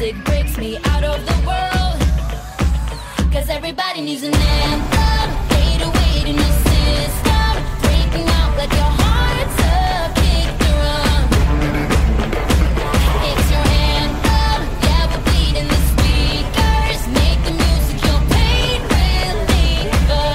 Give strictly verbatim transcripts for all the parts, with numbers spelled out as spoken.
music breaks me out of the world. Cause everybody needs an anthem, fade away in your system, breaking out like your heart's a kick drum. It's your anthem, yeah, we're beating the speakers, make the music your pain reliever.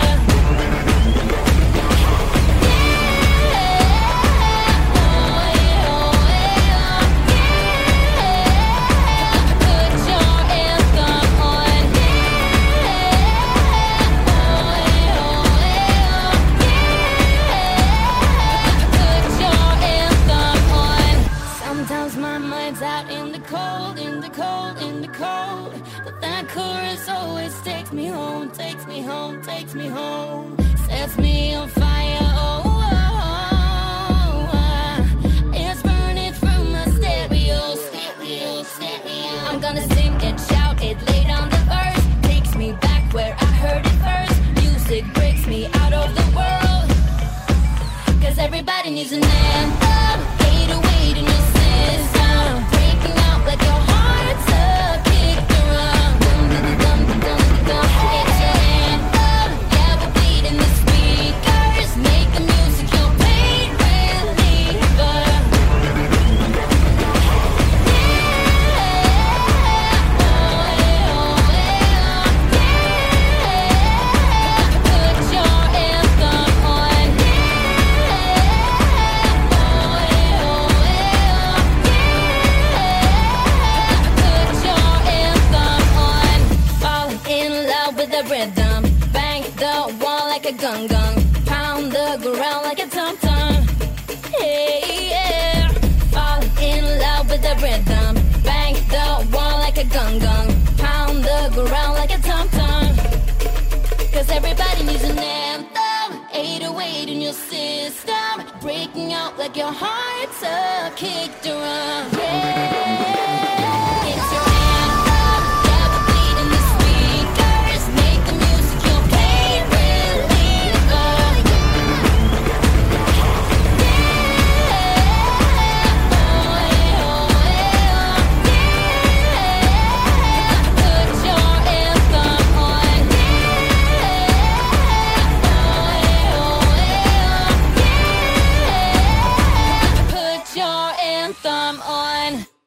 Sometimes my mind's out in the cold, in the cold, in the cold. But that chorus always takes me home, takes me home, takes me home. Sets me on fire, oh, oh, oh. It's burning through my stereo, stereo, stereo. I'm gonna sing it, shout it, lay down the verse. Takes me back where I heard it first. Music breaks me out of the world. Cause everybody needs an anthem, fade away in your system, breaking out like your heart's a kick drum. Dum dum dum dum dum dum. It's your anthem, yeah, we're beating the speakers, make the music your pain reliever. Put your anthem on. Rhythm, bang the wall like a gun gun, pound the ground like a tom tom. Hey, yeah, fall in love with the rhythm, bang the wall like a gun gun, pound the ground like a tom tom. Cause everybody needs an anthem, eight oh eight in your system, breaking out like your heart's a kick drum. Yeah, it's your anthem on.